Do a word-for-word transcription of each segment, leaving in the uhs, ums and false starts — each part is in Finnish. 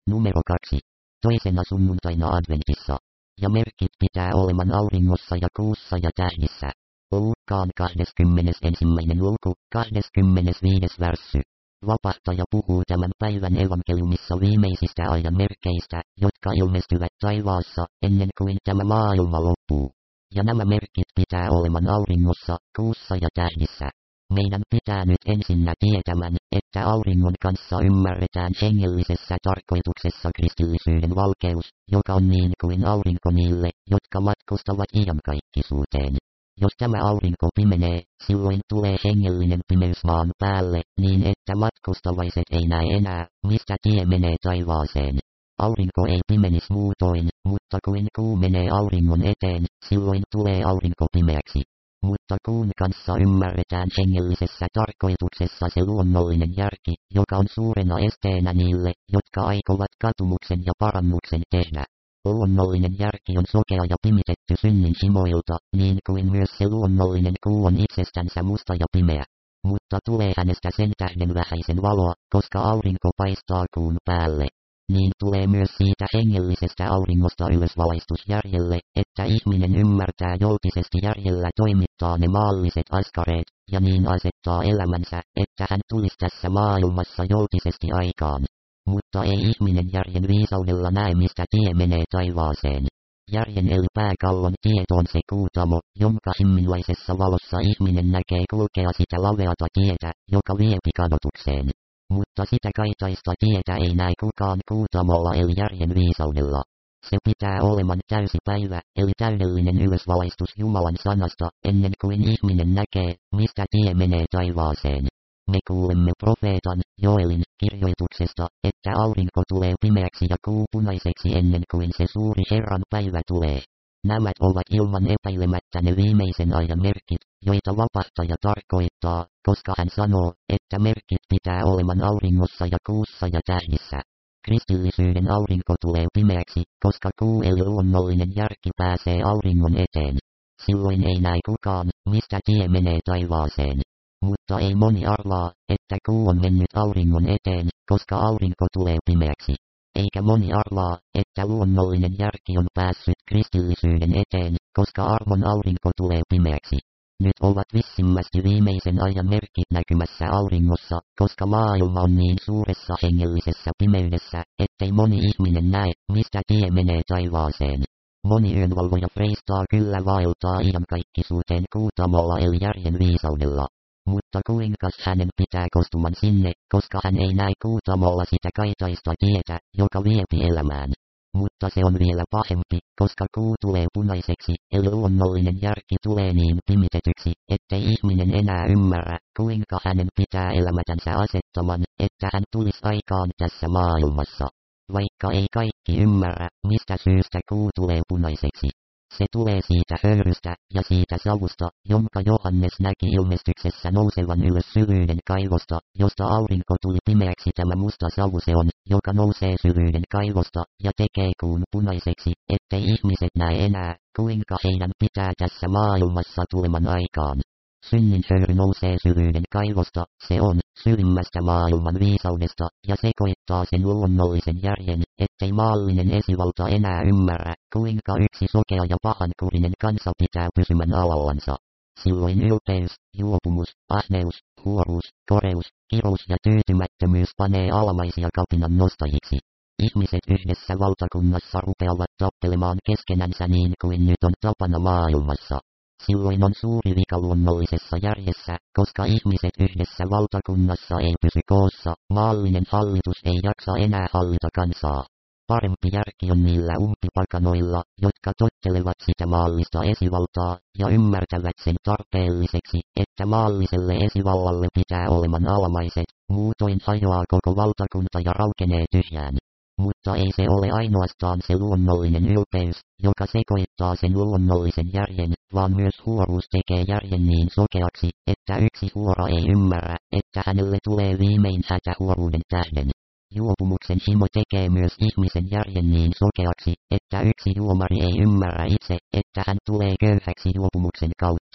Numero kaksi. Toisena sunnuntaina adventissa. Ja merkit pitää oleman auringossa ja kuussa ja tähdissä. Luukkaan kahdeskymmenesensimmäinen luku, kahdeskymmenesviides värssy. Vapahtaja puhuu tämän päivän evankeliumissa viimeisistä ajan merkeistä, jotka ilmestyvät taivaassa, ennen kuin tämä maailma loppuu. Ja nämä merkit pitää oleman auringossa, kuussa ja tähdissä. Meidän pitää nyt ensinnä tietämään, että auringon kanssa ymmärretään hengellisessä tarkoituksessa kristillisyyden valkeus, joka on niin kuin aurinko niille, jotka matkustavat iankaikkisuuteen. Jos tämä aurinko pimenee, silloin tulee hengellinen pimeys maan päälle, niin että matkustavaiset ei näe enää, mistä tie menee taivaaseen. Aurinko ei pimenis muutoin, mutta kuin kuu menee auringon eteen, silloin tulee aurinko pimeäksi. Mutta kuun kanssa ymmärretään hengellisessä tarkoituksessa se luonnollinen järki, joka on suurena esteenä niille, jotka aikovat katumuksen ja parannuksen tehdä. Luonnollinen järki on sokea ja pimitetty synnin himoilta, niin kuin myös se luonnollinen kuu on itsestänsä musta ja pimeä. Mutta tulee hänestä sen tähden vähäisen valoa, koska aurinko paistaa kuun päälle. Niin tulee myös siitä hengellisestä auringosta ylösvalaistus järjelle, että ihminen ymmärtää julkisesti järjellä toimittaa ne maalliset askareet, ja niin asettaa elämänsä, että hän tulisi tässä maailmassa julkisesti aikaan. Mutta ei ihminen järjen viisaudella näe mistä tie menee taivaaseen. Järjen eli pääkallon tieto on se kuutamo, jonka himmilaisessa valossa ihminen näkee kulkea sitä laveata tietä, joka viepi kadotukseen. Mutta sitä kaitaista tietä ei näe kukaan kuutamolla eli järjen viisaudella. Se pitää oleman täysi päivä, eli täydellinen ylösvalaistus Jumalan sanasta, ennen kuin ihminen näkee, mistä tie menee taivaaseen. Me kuulemme profeetan, Joelin, kirjoituksesta, että aurinko tulee pimeäksi ja kuu punaiseksi ennen kuin se suuri Herran päivä tulee. Nämä ovat ilman epäilemättä ne viimeisen ajan merkit, joita vapahtaja tarkoittaa, koska hän sanoo, että merkit pitää oleman auringossa ja kuussa ja tähdissä. Kristillisyyden aurinko tulee pimeäksi, koska kuu eli luonnollinen järki pääsee auringon eteen. Silloin ei näe kukaan, mistä tie menee taivaaseen. Mutta ei moni arvaa, että kuu on mennyt auringon eteen, koska aurinko tulee pimeäksi. Eikä moni arvaa, että luonnollinen järki on päässyt kristillisyyden eteen, koska armon aurinko tulee pimeäksi. Nyt ovat vissimmästi viimeisen ajan merkit näkymässä auringossa, koska maailma on niin suuressa hengellisessä pimeydessä, ettei moni ihminen näe, mistä tie menee taivaaseen. Moni yönvalvoja freistaa kyllä vaeltaa iankaikkisuuteen kuutamolla eli järjen viisaudella. Mutta kuinkas hänen pitää kostuman sinne, koska hän ei näe kuutamolla sitä kaitaista tietä, joka viepi elämään. Mutta se on vielä pahempi, koska kuu tulee punaiseksi, eli luonnollinen järki tulee niin pimitetyksi, ettei ihminen enää ymmärrä, kuinka hänen pitää elämätänsä asettaman, että hän tulisi aikaan tässä maailmassa. Vaikka ei kaikki ymmärrä, mistä syystä kuu tulee punaiseksi. Se tulee siitä höyrystä ja siitä savusta, jonka Johannes näki ilmestyksessä nousevan ylös syvyyden kaivosta, josta aurinko tuli pimeäksi. Tämä musta savu se on, joka nousee syvyyden kaivosta ja tekee kuun punaiseksi, ettei ihmiset näe enää, kuinka heidän pitää tässä maailmassa tuleman aikaan. Synnin höyry nousee syvyyden kaivosta, se on, syvimmästä maailman viisaudesta, ja sekoittaa sen luonnollisen järjen, ettei maallinen esivalta enää ymmärrä, kuinka yksi sokea ja pahankurinen kansa pitää pysymän alallansa. Silloin ylpeys, juopumus, ahneus, huoruus, koreus, kirous ja tyytymättömyys panee alamaisia kapinan nostajiksi. Ihmiset yhdessä valtakunnassa rupeavat tappelemaan keskenänsä niin kuin nyt on tapana maailmassa. Silloin on suuri vika luonnollisessa järjessä, koska ihmiset yhdessä valtakunnassa ei pysy koossa, maallinen hallitus ei jaksa enää hallita kansaa. Parempi järki on niillä umpipakanoilla, jotka tottelevat sitä maallista esivaltaa, ja ymmärtävät sen tarpeelliseksi, että maalliselle esivallalle pitää oleman alamaiset, muutoin hajoaa koko valtakunta ja raukenee tyhjään. Mutta ei se ole ainoastaan se luonnollinen ylpeys, joka sekoittaa sen luonnollisen järjen, vaan myös huoruus tekee järjen niin sokeaksi, että yksi huora ei ymmärrä, että hänelle tulee viimein hätä huoruuden tähden. Juopumuksen himo tekee myös ihmisen järjen niin sokeaksi, että yksi juomari ei ymmärrä itse, että hän tulee köyhäksi juopumuksen kautta.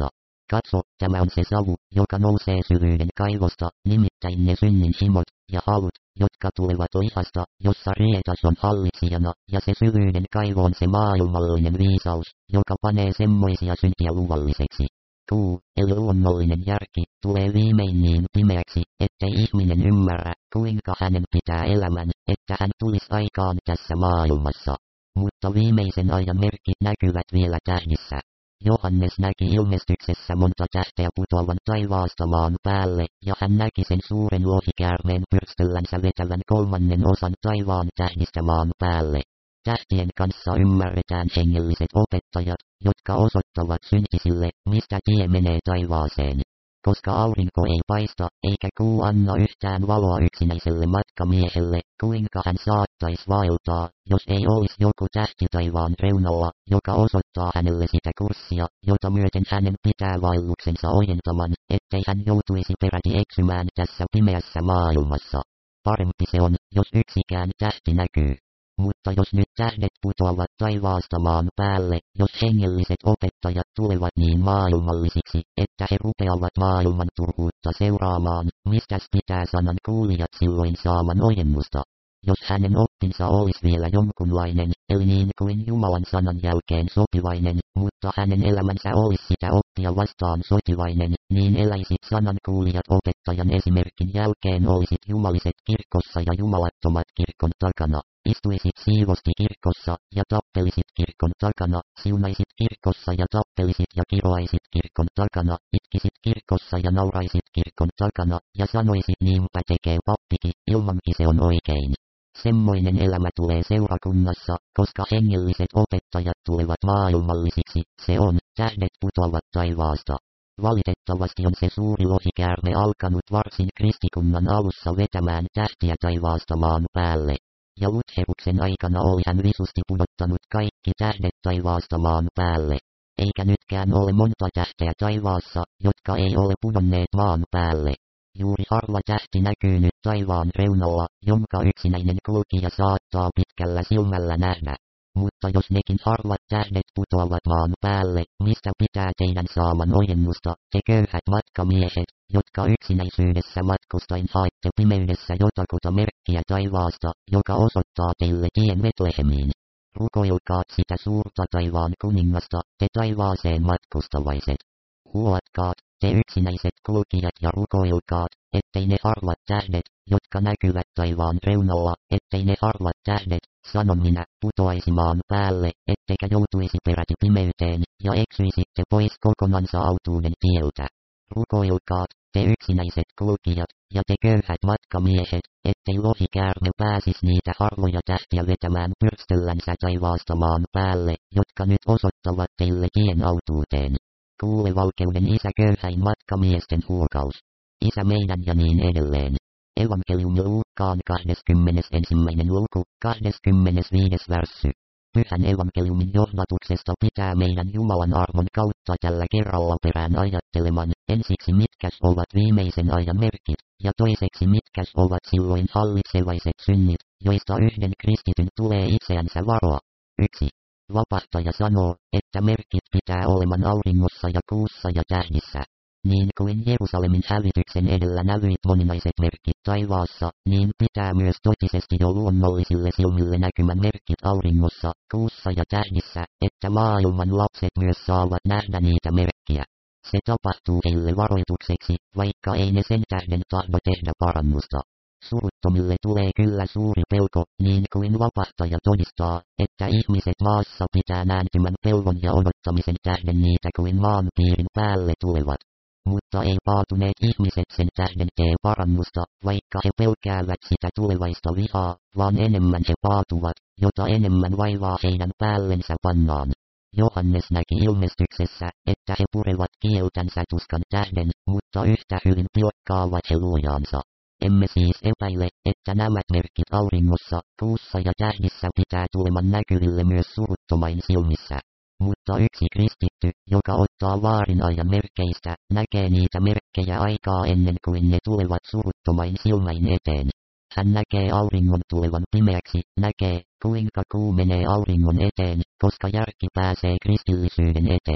Katso, tämä on se savu, joka nousee syvyyden kaivosta, nimittäin ne synnin himot ja halut, jotka tulevat lihasta, jossa rietas on hallitsijana, ja se syvyyden kaivo on se maailmallinen viisaus, joka panee semmoisia syntiä luvalliseksi. Kuu, eli luonnollinen järki, tulee viimein niin pimeäksi, ettei ihminen ymmärrä, kuinka hänen pitää elämän, että hän tulisi aikaan tässä maailmassa. Mutta viimeisen ajan merkit näkyvät vielä tähdissä. Johannes näki ilmestyksessä monta tähteä putoavan taivaasta maan päälle, ja hän näki sen suuren lohikäärmeen pyrstöllänsä vetävän kolmannen osan taivaan tähdistä maan päälle. Tähtien kanssa ymmärretään hengelliset opettajat, jotka osoittavat syntisille, mistä tie menee taivaaseen. Koska aurinko ei paista, eikä kuu anna yhtään valoa yksinäiselle matkamiehelle, kuinka hän saattaisi vaeltaa, jos ei olisi joku tähti taivaan reunalla, joka osoittaa hänelle sitä kurssia, jota myöten hänen pitää vaelluksensa ojentaman, ettei hän joutuisi peräti eksymään tässä pimeässä maailmassa. Parempi se on, jos yksikään tähti näkyy. Mutta jos nyt tähdet putoavat taivaasta maan päälle, jos hengelliset opettajat tulevat niin maailmallisiksi, että he rupeavat maailman turhuutta seuraamaan, mistäs pitää sanan kuulijat silloin saaman ojennusta? Jos hänen oppinsa olisi vielä jonkunlainen, eli niin kuin Jumalan sanan jälkeen sopivainen, mutta hänen elämänsä olisi sitä oppia vastaan sotivainen, niin eläisit sanan kuulijat opettajan esimerkin jälkeen olisit jumaliset kirkossa ja jumalattomat kirkon takana. Istuisit siivosti kirkossa, ja tappelisit kirkon takana, siunaisit kirkossa ja tappelisit ja kiroaisit kirkon takana, itkisit kirkossa ja nauraisit kirkon takana, ja sanoisit niinpä tekee pappikin, ilmankin se on oikein. Semmoinen elämä tulee seurakunnassa, koska hengelliset opettajat tulevat maailmallisiksi, se on, tähdet putoavat taivaasta. Valitettavasti on se suuri lohikäärme alkanut varsin kristikunnan alussa vetämään tähtiä taivaasta maan päälle. Ja Lutheruksen aikana oli hän visusti pudottanut kaikki tähdet taivaasta maan päälle. Eikä nytkään ole monta tähteä taivaassa, jotka ei ole pudonneet maan päälle. Juuri harva tähti näkyy nyt taivaan reunalla, jonka yksinäinen kulkija saattaa pitkällä silmällä nähdä. Mutta jos nekin harvat tähdet putoavat maan päälle, mistä pitää teidän saaman ojennusta, te köyhät matkamiehet, jotka yksinäisyydessä matkustain haette pimeydessä jotakuta merkkiä taivaasta, joka osoittaa teille tien Betlehemiin. Rukoilkaat sitä suurta taivaan kuningasta, te taivaaseen matkustavaiset. Huoatkaat, te yksinäiset kulkijat ja rukoilkaat, ettei ne harvat tähdet, jotka näkyvät taivaan reunalla, ettei ne harvat tähdet, sanon minä, putoaisi maan päälle, ettekä joutuisi peräti pimeyteen, ja eksyisitte pois kokonansa autuuden tieltä. Rukoilkaat, te yksinäiset kulkijat, ja te köyhät matkamiehet, ettei lohikäärme pääsis niitä harvoja tähtiä vetämään pyrstöllänsä taivaasta maan päälle, jotka nyt osoittavat teille tien autuuteen. Kuule valkeuden Isä köyhäin matkamiesten huokaus. Isä meidän ja niin edelleen. Evankeliumi Luukkaan kaksikymmentäensimmäinen luku, kaksikymmentäviides värssy. Pyhän evankeliumin johdatuksesta pitää meidän Jumalan armon kautta tällä kerralla perään ajatteleman, ensiksi mitkäs ovat viimeisen ajan merkit, ja toiseksi mitkäs ovat silloin hallitsevaiset synnit, joista yhden kristityn tulee itseänsä varoa. yksi. Vapahtaja sanoo, että merkit pitää oleman auringossa ja kuussa ja tähdissä. Niin kuin Jerusalemin hävityksen edellä nävyit moninaiset merkit taivaassa, niin pitää myös totisesti jo luonnollisille silmille näkymän merkit auringossa, kuussa ja tähdissä, että maailman lapset myös saavat nähdä niitä merkkiä. Se tapahtuu heille varoitukseksi, vaikka ei ne sen tähden tahdo tehdä parannusta. Suruttomille tulee kyllä suuri pelko, niin kuin vapahtaja todistaa, että ihmiset maassa pitää nääntymän pelon ja odottamisen tähden niitä kuin maan piirin päälle tulevat. Mutta ei paatuneet ihmiset sen tähden tee parannusta, vaikka he pelkäävät sitä tulevaista vihaa, vaan enemmän he paatuvat, jota enemmän vaivaa heidän päällensä pannaan. Johannes näki ilmestyksessä, että he purevat kieltänsä tuskan tähden, mutta yhtä hyvin pilkkaavat he luojaansa. Emme siis epäile, että nämä merkit auringossa, kuussa ja tähdissä pitää tuleman näkyville myös suruttomain silmissä. Mutta yksi kristitty, joka ottaa vaarin ajan merkeistä, näkee niitä merkkejä aikaa ennen kuin ne tulevat suruttomain silmäin eteen. Hän näkee auringon tulevan pimeäksi, näkee, kuinka kuu menee auringon eteen, koska järki pääsee kristillisyyden eteen.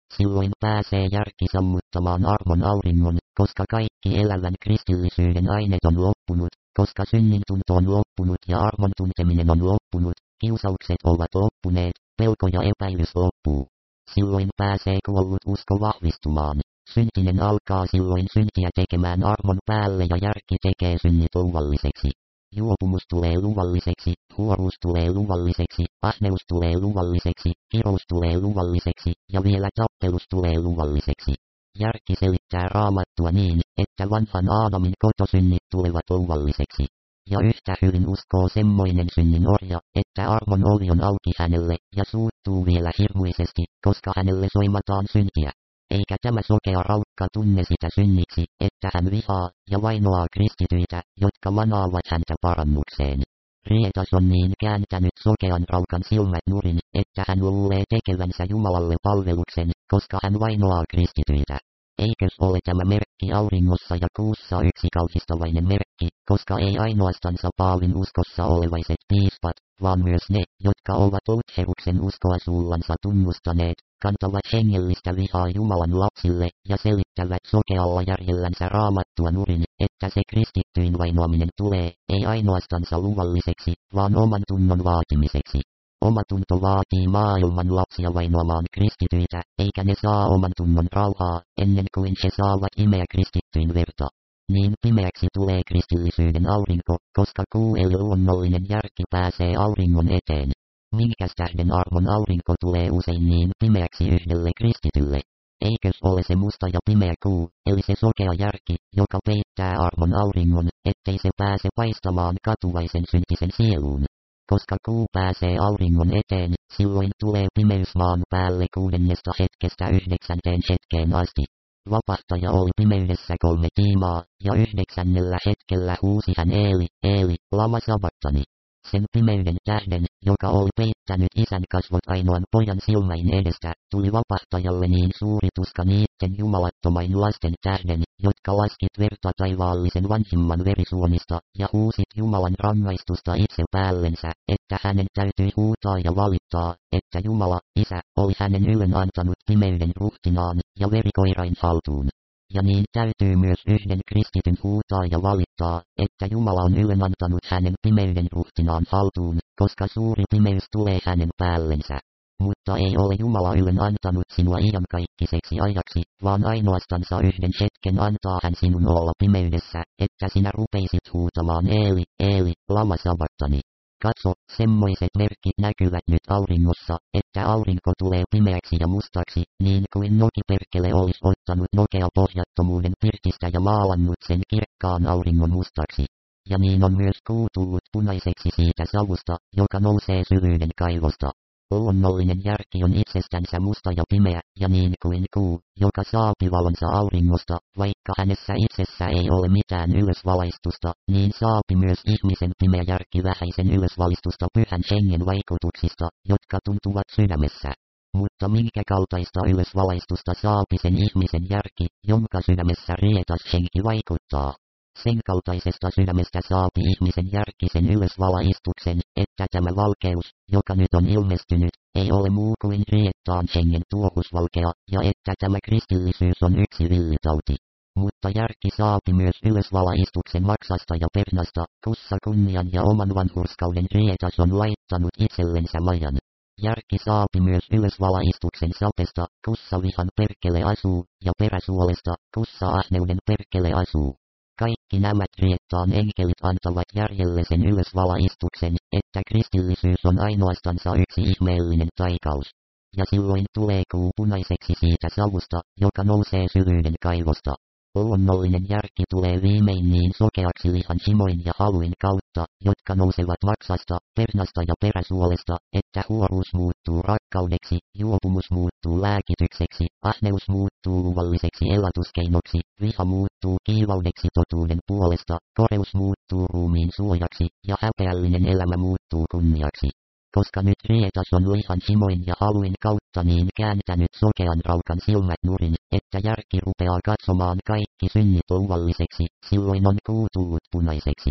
Silloin pääsee järki sammuttamaan armon auringon, koska kaikki elävän kristillisyyden aineet on loppunut, koska synnin tunto on loppunut ja armon tunteminen on loppunut, kiusaukset ovat loppuneet, pelko ja epäilys loppuu. Silloin pääsee kuollut usko vahvistumaan. Syntinen alkaa silloin syntiä tekemään armon päälle ja järki tekee synnit luvalliseksi. Juopumus tulee luvalliseksi, huoruus tulee luvalliseksi, ahneus tulee luvalliseksi, kirous tulee luvalliseksi, ja vielä tappelus tulee luvalliseksi. Järki selittää Raamattua niin, että vanhan Aadamin kotosynnit tulevat luvalliseksi. Ja yhtä hyvin uskoo semmoinen synnin orja, että armon ovi on auki hänelle, ja suuttuu vielä hirmuisesti, koska hänelle soimataan syntiä. Eikä tämä sokea raukka tunne sitä synniksi, että hän vihaa ja vainoaa kristityitä, jotka manaavat häntä parannukseen. Rietas on niin kääntänyt sokean raukan silmät nurin, että hän luulee tekevänsä Jumalalle palveluksen, koska hän vainoaa kristityitä. Eikös ole tämä merkki auringossa ja kuussa yksi kauhistavainen merkki, koska ei ainoastansa Paavin uskossa olevaiset piispat, vaan myös ne, jotka ovat Outhevuksen uskoa suullansa tunnustaneet, kantavat hengellistä vihaa Jumalan lapsille ja selittävät sokealla järjellänsä Raamattua nurin, että se kristittyyn vainoaminen tulee, ei ainoastansa luvalliseksi, vaan oman tunnon vaatimiseksi. Omatunto vaatii maailman lapsia vainoamaan kristityitä, eikä ne saa oman tunnon rauhaa, ennen kuin he saavat imeä kristittyyn verta. Niin pimeäksi tulee kristillisyyden aurinko, koska kuu eli luonnollinen järki pääsee auringon eteen. Minkäs tähden armon aurinko tulee usein niin pimeäksi yhdelle kristitylle? Eikös ole se musta ja pimeä kuu, eli se sokea järki, joka peittää armon auringon, ettei se pääse paistamaan katuvaisen syntisen sieluun? Koska kuu pääsee auringon eteen, silloin tulee pimeys maan päälle kuudennesta hetkestä yhdeksänteen hetkeen asti. Vapahtaja oli pimeydessä kolme tiimaa, ja yhdeksännellä hetkellä huusi hän Eeli, Eeli, lama sabaktani. Sen pimeyden tähden, joka oli peittänyt isän kasvot ainoan pojan silmäin edestä, tuli vapahtajalle niin suuri tuska niitten jumalattomain lasten tähden, jotka laskit verta taivaallisen vanhimman verisuonista, ja huusit Jumalan rangaistusta itse päällensä, että hänen täytyi huutaa ja valittaa, että Jumala, Isä, oli hänen ylen antanut pimeyden ruhtinaan, ja verikoirain haltuun. Ja niin täytyy myös yhden kristityn huutaa ja valittaa, että Jumala on ylen antanut hänen pimeyden ruhtinaan haltuun, koska suuri pimeys tulee hänen päällensä. Mutta ei ole Jumala ylen antanut sinua iankaikkaiseksi ajaksi, vaan ainoastansa yhden hetken antaa hän sinun olla pimeydessä, että sinä rupeisit huutamaan Eeli, Eeli, lama sabaktani. Katso, semmoiset merkit näkyvät nyt auringossa, että aurinko tulee pimeäksi ja mustaksi, niin kuin nokiperkele olisi ottanut nokea pohjattomuuden pirtistä ja maalannut sen kirkkaan auringon mustaksi. Ja niin on myös kuu tullut punaiseksi siitä savusta, joka nousee syvyyden kaivosta. Luonnollinen järki on itsestänsä musta ja pimeä, ja niin kuin kuu, joka saapi valonsa auringosta, vaikka hänessä itsessä ei ole mitään ylösvalaistusta, niin saapi myös ihmisen pimeä järki vähäisen ylösvalistusta pyhän hengen vaikutuksista, jotka tuntuvat sydämessä. Mutta minkä kaltaista ylösvalaistusta saapi sen ihmisen järki, jonka sydämessä rietas henki vaikuttaa? Sen kaltaisesta sydämestä saapi ihmisen järki sen ylösvalaistuksen, että tämä valkeus, joka nyt on ilmestynyt, ei ole muu kuin riettaan hengen tuohusvalkea, ja että tämä kristillisyys on yksi villitauti. Mutta järki saapi myös ylösvalaistuksen maksasta ja pernasta, kussa kunnian ja oman vanhurskauden rietas on laittanut itsellensä majan. Järki saapi myös ylösvalaistuksen sapesta, kussa vihan perkele asuu, ja peräsuolesta, kussa ahneuden perkele asuu. Kaikki nämä riettaan enkelit antavat järjelle sen ylösvalaistuksen, että kristillisyys on ainoastansa yksi ihmeellinen taikaus. Ja silloin tulee kuu punaiseksi siitä savusta, joka nousee syvyyden kaivosta. Luonnollinen järki tulee viimein niin sokeaksi lihan himoin ja haluin kautta, jotka nousevat maksasta, pernasta ja peräsuolesta, että huoruus muuttuu rakkaudeksi, juopumus muuttuu lääkitykseksi, ahneus muuttuu luvalliseksi elatuskeinoksi, viha muuttuu kiivaudeksi totuuden puolesta, koreus muuttuu ruumiin suojaksi, ja häpeällinen elämä muuttuu kunniaksi. Koska nyt rietas on lihan himoin ja haluin kautta niin kääntänyt sokean raukan silmät nurin, että järki rupeaa katsomaan kaikki synnit luvalliseksi, silloin on kuu tullut punaiseksi.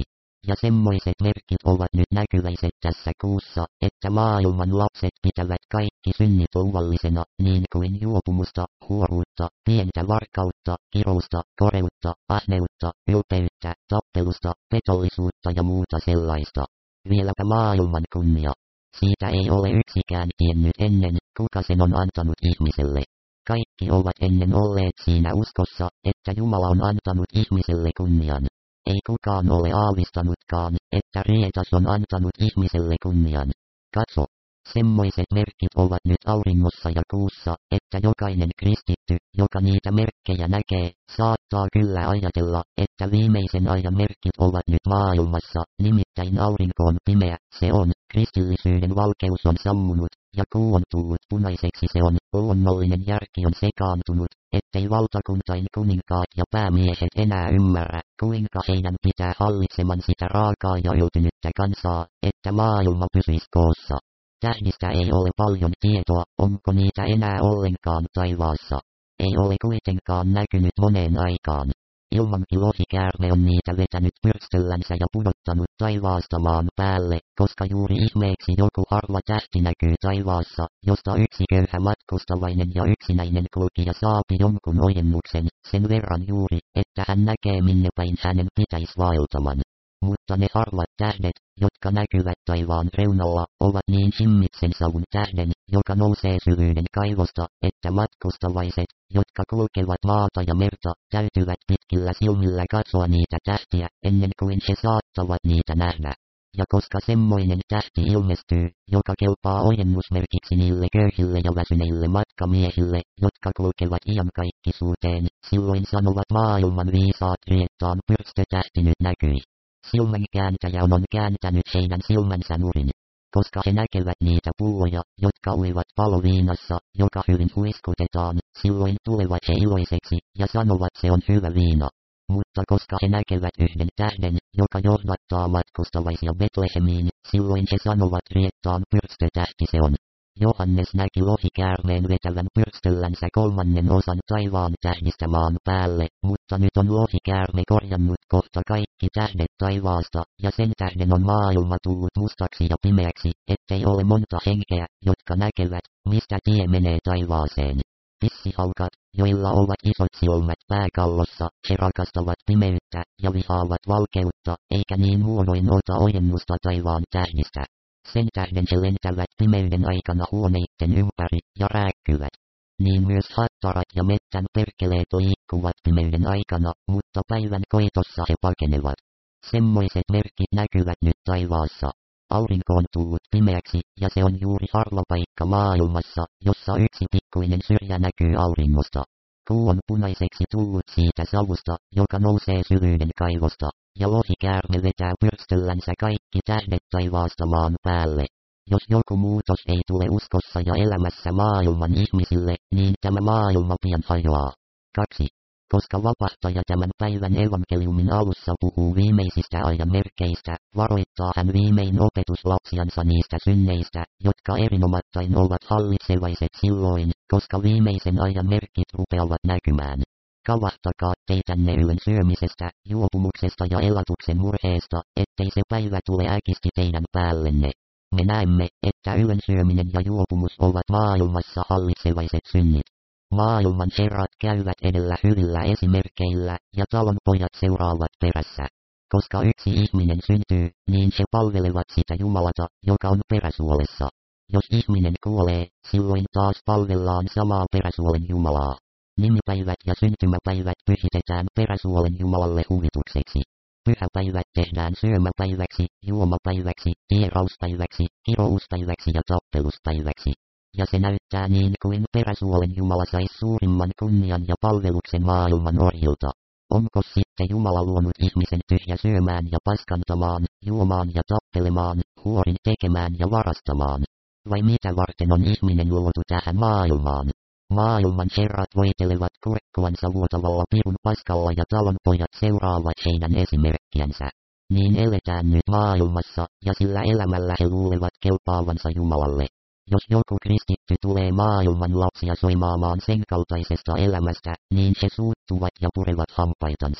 Ja semmoiset merkit ovat nyt näkyväiset tässä kuussa, että maailman lapset pitävät kaikki synnit luvallisena, niin kuin juopumusta, huoruutta, pientä varkautta, kirousta, koreutta, ahneutta, ylpeyttä, tappelusta, petollisuutta ja muuta sellaista. Vieläpä maailman kunnia. Siitä ei ole yksikään tiennyt ennen, kuka sen on antanut ihmiselle. Kaikki ovat ennen olleet siinä uskossa, että Jumala on antanut ihmiselle kunnian. Ei kukaan ole aavistanutkaan, että Rietas on antanut ihmiselle kunnian. Katso. Semmoiset merkit ovat nyt auringossa ja kuussa, että jokainen kristitty, joka niitä merkkejä näkee, saattaa kyllä ajatella, että viimeisen ajan merkit ovat nyt maailmassa, nimittäin aurinko on pimeä, se on, kristillisyyden valkeus on sammunut, ja kuu on tullut punaiseksi, se on, luonnollinen järki on sekaantunut, ettei valtakuntain kuninkaat ja päämiehet enää ymmärrä, kuinka heidän pitää hallitseman sitä raakaa ja yltynyttä kansaa, että maailma pysyisi koossa. Tähdistä ei ole paljon tietoa, onko niitä enää ollenkaan taivaassa. Ei ole kuitenkaan näkynyt moneen aikaan. Ilmankin lohikäärme on niitä vetänyt pyrstöllänsä ja pudottanut taivaasta maan päälle, koska juuri ihmeeksi joku harva tähti näkyy taivaassa, josta yksi köyhä matkustavainen ja yksinäinen kulkija saapi jonkun ojennuksen, sen verran juuri, että hän näkee minne päin hänen pitäisi vaeltaman. Mutta ne harvat tähdet, jotka näkyvät taivaan reunalla, ovat niin himmitsen savun tähden, joka nousee syvyyden kaivosta, että matkustavaiset, jotka kulkevat maata ja merta, täytyvät pitkillä silmillä katsoa niitä tähtiä, ennen kuin he saattavat niitä nähdä. Ja koska semmoinen tähti ilmestyy, joka kelpaa ojennusmerkiksi niille köyhille ja väsyneille matkamiehille, jotka kulkevat iankaikkisuuteen, silloin sanovat maailman viisaat Riettaan pyrstötähti nyt näkyi. Silmän kääntäjä on, on kääntänyt heidän silmänsä nurin, koska he näkevät niitä pulloja, jotka uivat paloviinassa, joka hyvin huiskutetaan, silloin tulevat he iloiseksi, ja sanovat se on hyvä viina. Mutta koska he näkevät yhden tähden, joka johdattaa matkustavaisia Betlehemiin, silloin he sanovat Riettaan pyrstötähti se on. Johannes näki lohikäärmeen vetävän pyrstöllänsä kolmannen osan taivaan tähdistä maan päälle, mutta nyt on lohikäärme korjannut kohta kaikki tähdet taivaasta, ja sen tähden on maailma tullut mustaksi ja pimeäksi, ettei ole monta henkeä, jotka näkevät, mistä tie menee taivaaseen. Pissihaukat, joilla ovat isot silmät pääkallossa, he rakastavat pimeyttä, ja vihaavat valkeutta, eikä niin muodoin ota ojennusta taivaan tähdistä. Sen tähden he lentävät pimeyden aikana huoneitten ympäri, ja rääkkyvät. Niin myös hattarat ja mettän perkeleet liikkuvat pimeyden aikana, mutta päivän koitossa he pakenevat. Semmoiset merkit näkyvät nyt taivaassa. Aurinko on tullut pimeäksi, ja se on juuri harva paikka maailmassa, jossa yksi pikkuinen syrjä näkyy auringosta. Kuu on punaiseksi tullut siitä savusta, joka nousee syvyyden kaivosta, ja lohikäärme vetää pyrstöllänsä kaikki tähdet taivaasta maan päälle. Jos joku muutos ei tule uskossa ja elämässä maailman ihmisille, niin tämä maailma pian hajoaa. kaksi. Koska vapahtaja tämän päivän evankeliumin alussa puhuu viimeisistä ajan merkeistä, varoittaa hän viimein opetuslapsiansa niistä synneistä, jotka erinomattain ovat hallitsevaiset silloin, koska viimeisen ajan merkit rupeavat näkymään. Kavahtakaa teitänne yön syömisestä, juopumuksesta ja elatuksen murheesta, ettei se päivä tule äkisti teidän päällenne. Me näemme, että yön syöminen ja juopumus ovat maailmassa hallitsevaiset synnit. Maailman herrat käyvät edellä hyvillä esimerkkeillä, ja talonpojat seuraavat perässä. Koska yksi ihminen syntyy, niin he palvelevat sitä Jumalata, joka on peräsuolessa. Jos ihminen kuolee, silloin taas palvellaan samaa peräsuolen Jumalaa. Nimipäivät ja syntymäpäivät pyhitetään peräsuolen Jumalalle huvitukseksi. Pyhäpäivät tehdään syömäpäiväksi, juomapäiväksi, tierauspäiväksi, kirouspäiväksi ja tappeluspäiväksi. Ja se näyttää niin kuin peräsuolen Jumala saisi suurimman kunnian ja palveluksen maailman orjilta. Onko sitten Jumala luonut ihmisen tyhjä syömään ja paskantamaan, juomaan ja tappelemaan, huorin tekemään ja varastamaan? Vai mitä varten on ihminen luotu tähän maailmaan? Maailman herrat voitelevat kurkkuansa vuotavalla pirun paskalla ja talonpojat seuraavat heidän esimerkkiänsä. Niin eletään nyt maailmassa, ja sillä elämällä he luulevat kelpaavansa Jumalalle. Jos joku kristitty tulee maailman lapsia soimaamaan sen kaltaisesta elämästä, niin he suuttuvat ja purevat hampaitansa.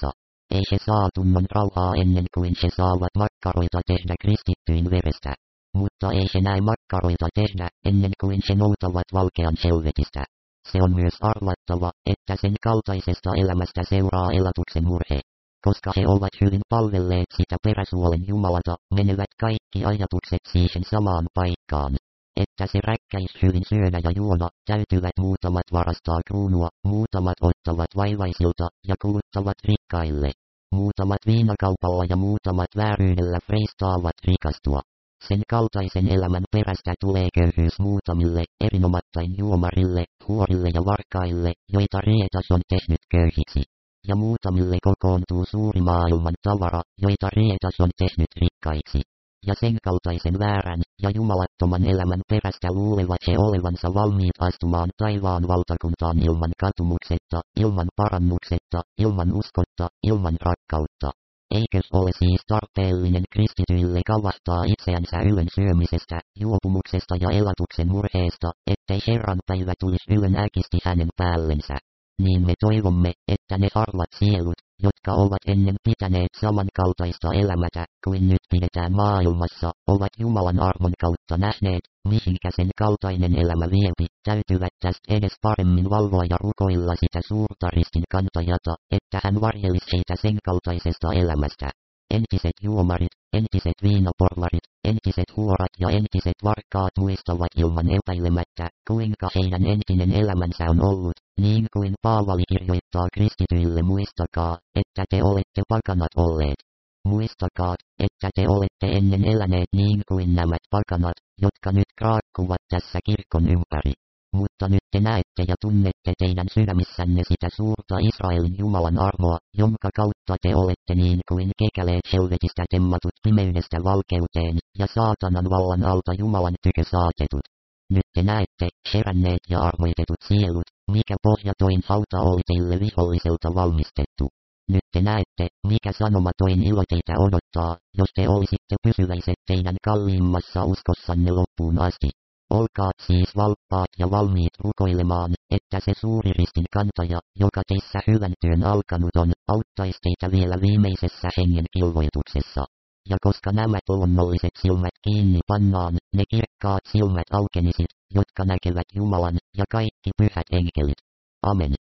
Ei se saa tunnon rauhaa ennen kuin se saavat makkaroita tehdä kristittyyn verestä. Mutta ei se näe makkaroita tehdä ennen kuin se noutavat valkean helvetistä. Se on myös arvattava, että sen kaltaisesta elämästä seuraa elatuksen murhe. Koska he ovat hyvin palvelleet sitä peräsuolen Jumalata, menevät kaikki ajatukset siihen samaan paikkaan. Että se räkkäis hyvin syödä ja juoda, täytyvät muutamat varastaa kruunua, muutamat ottavat vaivaisilta ja kuluttavat rikkaille. Muutamat viinakaupalla ja muutamat vääryydellä freistaavat rikastua. Sen kaltaisen elämän perästä tulee köyhyys muutamille, erinomattain juomarille, huorille ja varkaille, joita rietas on tehnyt köyhiksi. Ja muutamille kokoontuu suuri maailman tavara, joita rietas on tehnyt rikkaiksi. Ja sen kaltaisen väärän ja jumalattoman elämän perästä luulevat he olevansa valmiit astumaan taivaan valtakuntaan ilman katumuksetta, ilman parannuksetta, ilman uskotta, ilman rakkautta. Eikös ole siis tarpeellinen kristityille kavahtaa itseänsä yön syömisestä, juopumuksesta ja elatuksen murheesta, ettei Herran päivä tulisi yön äkisti hänen päällensä. Niin me toivomme, että ne harvat sielut, jotka ovat ennen pitäneet samankaltaista elämätä kuin nyt pidetään maailmassa, ovat Jumalan armon kautta nähneet, mihinkä sen kaltainen elämä viepi, täytyvät tästä edes paremmin valvoa ja rukoilla sitä suurta ristin kantajata, että hän varjelisi heitä sen kaltaisesta elämästä. Entiset juomarit, entiset viinaporvarit, entiset huorat ja entiset varkaat muistavat ilman epäilemättä, kuinka heidän entinen elämänsä on ollut, niin kuin Paavali kirjoittaa kristityille: muistakaa, että te olette pakanat olleet. Muistakaa, että te olette ennen eläneet niin kuin nämä pakanat, jotka nyt kraakkuvat tässä kirkon ympäri. Mutta nyt te näette ja tunnette teidän sydämissänne sitä suurta Israelin Jumalan armoa, jonka kautta te olette niin kuin kekaleet helvetistä temmatut pimeydestä valkeuteen, ja saatanan vallan alta Jumalan tykö saatetut. Nyt te näette, heränneet ja armoitetut sielut, mikä pohjatoin hauta oli teille viholliselta valmistettu. Nyt te näette, mikä sanomatoin ilo teitä odottaa, jos te olisitte pysyväiset teidän kalliimmassa uskossanne loppuun asti. Olkaat siis valppaat ja valmiit rukoilemaan, että se suuri ristin kantaja, joka teissä hyvän työn alkanut on, auttaisi teitä vielä viimeisessä hengen kilvoituksessa. Ja koska nämä luonnolliset silmät kiinni pannaan, ne kirkkaat silmät aukenisit, jotka näkevät Jumalan ja kaikki pyhät enkelit. Amen.